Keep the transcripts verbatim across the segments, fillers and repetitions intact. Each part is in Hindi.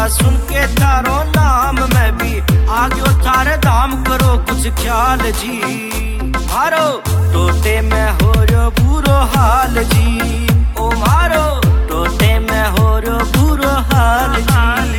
बाबा सुन के तारो नाम मैं भी आ गयो थारे धाम, करो कुछ ख्याल जी। मारो टोटे में हो रो बुरो हाल जी, ओ मारो टोटे में हो रो बुरो हाल जी।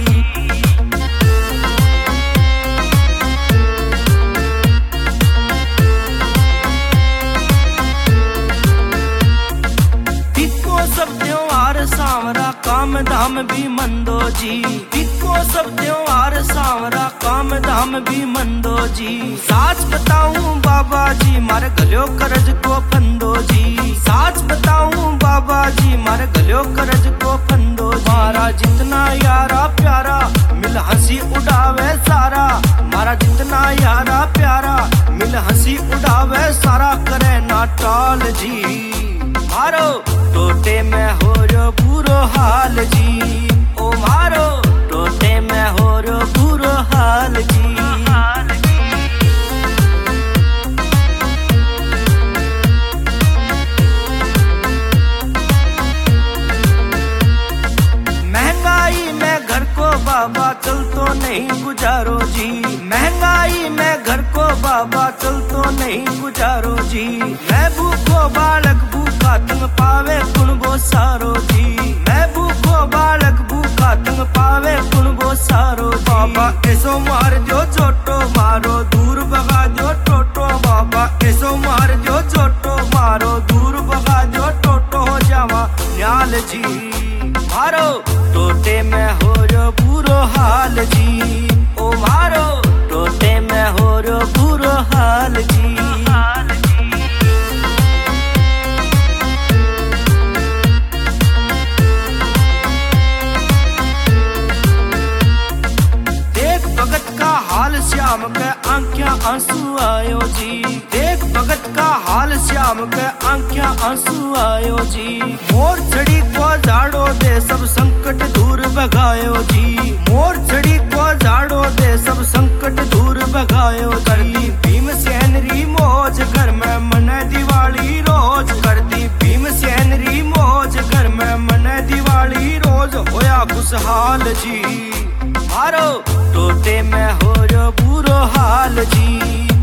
सब त्योहार सांवरा काम धाम भी मंदो जी, इको सब त्योहार सांवरा काम धाम भी मंदो जी। साच बताऊं बाबा जी मारे गलियो करज को फंदो जी, साच बताऊं बाबा जी मारे गलियो करज को फंदो जी। मारा जितना यारा प्यारा मिल हंसी उड़ावे सारा, मारा जितना यारा प्यारा मिल हंसी उड़ावे सारा, करे ना टाल जी। मारो टोटे में हो रो बुरो हाल जी, ओ मारो टोटे में हो रो बुरो हाल जी। महंगाई में घर को बाबा चल तो नहीं गुजारो जी, महंगाई में घर को बाबा चल तो नहीं गुजारो जी। मैं भूखो बालक भूखा तंग पावे कुण बो सारो जी, मैं भूखो बालक भूखा तंग पावे कुण बो सारो जी। बाबा ऐसो मार जो चोटो मारो दूर भगा जो टोटो, बाबा ऐसो मार जो चोटो मारो दूर भगा जो टोटो हो जावा न्याल जी। मारो टोटे में हो रो बुरो हाल जी, ओ मारो टोटे में हो रो बुरो हाल जी। हाल श्याम के आंखियां आंसू आयो जी, देख भगत का हाल श्याम के आंखियां आंसू आयो जी। मोर छड़ी को झाड़ो दे सब संकट दूर भगायो जी, मोर छड़ी को झाड़ो दे सब संकट दूर भगायो। करती भीम सेनरी मौज घर में मने दिवाली रोज, करती भीम सेनरी मौज घर में मने दिवाली रोज, होया खुशहाल जी। मारो टोटे में हो रो बुरो हाल जी।